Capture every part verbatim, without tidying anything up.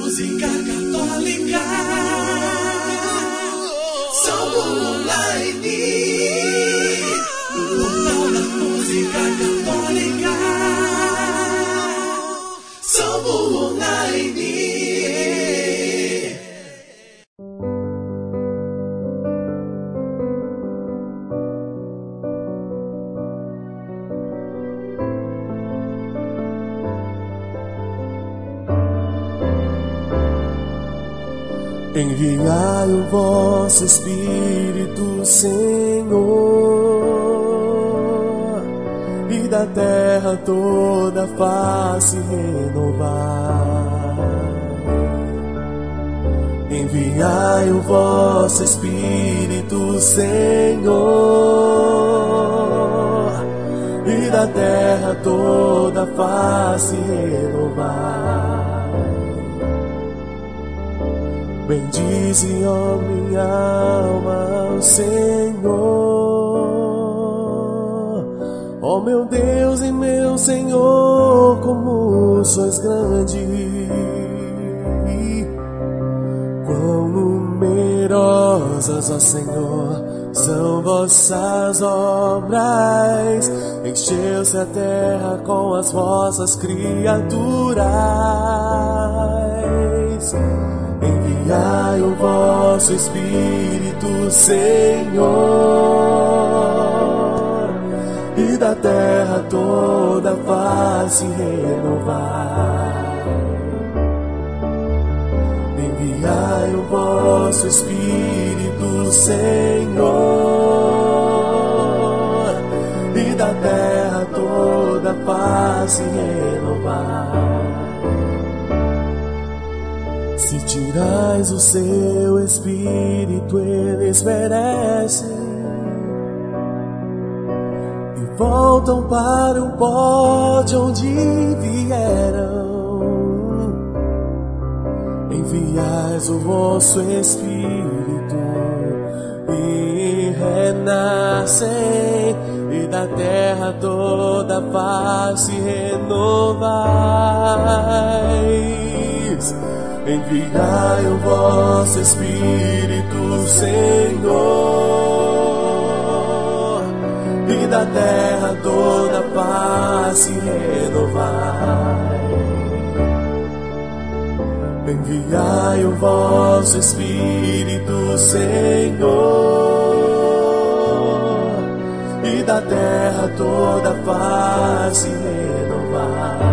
música católica. Salmo Online, o portal da música católica. Salmo Online. Enviai o vosso Espírito, Senhor, e da terra toda face renovar. Enviai o vosso Espírito, Senhor, e da terra toda face renovar. Bendize, ó minha alma, ao Senhor, ó meu Deus e meu Senhor, como sois grande. Quão numerosas, ó Senhor, são vossas obras, encheu-se a terra com as vossas criaturas. Enviai o vosso Espírito, Senhor, e da terra toda face renovar. Enviai o vosso Espírito, Senhor, e da terra toda face renovar. Se tirais o seu Espírito, eles perecem e voltam para o pó de onde vieram. Enviais o vosso Espírito e renascem, e da terra toda face renovais. Enviai o vosso Espírito, Senhor, e da terra toda face renovai. Enviai o vosso Espírito, Senhor, e da terra toda face renovai.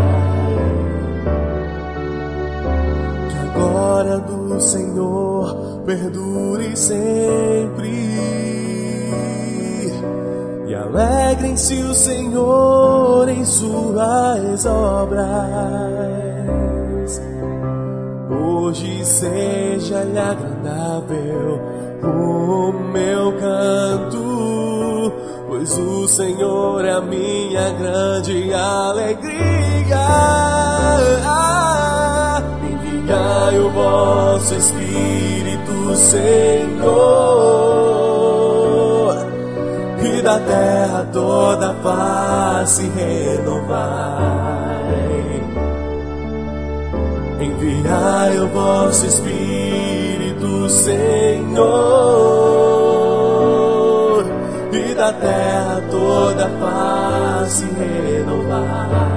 A glória do Senhor perdure sempre, e alegrem-se o Senhor em suas obras. Hoje seja-lhe agradável o meu canto, pois o Senhor é a minha grande alegria. Enviai o vosso Espírito, Senhor, e da terra toda face renovai. Enviai o vosso Espírito, Senhor, e da terra toda face renovai.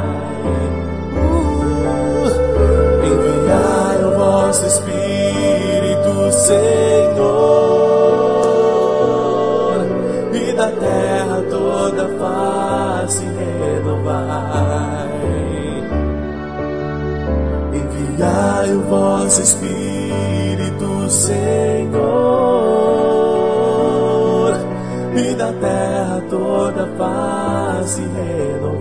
Enviai o vosso Espírito, Senhor, e da terra toda face renovai. Enviai o vosso Espírito, Senhor, e da terra toda face renovai.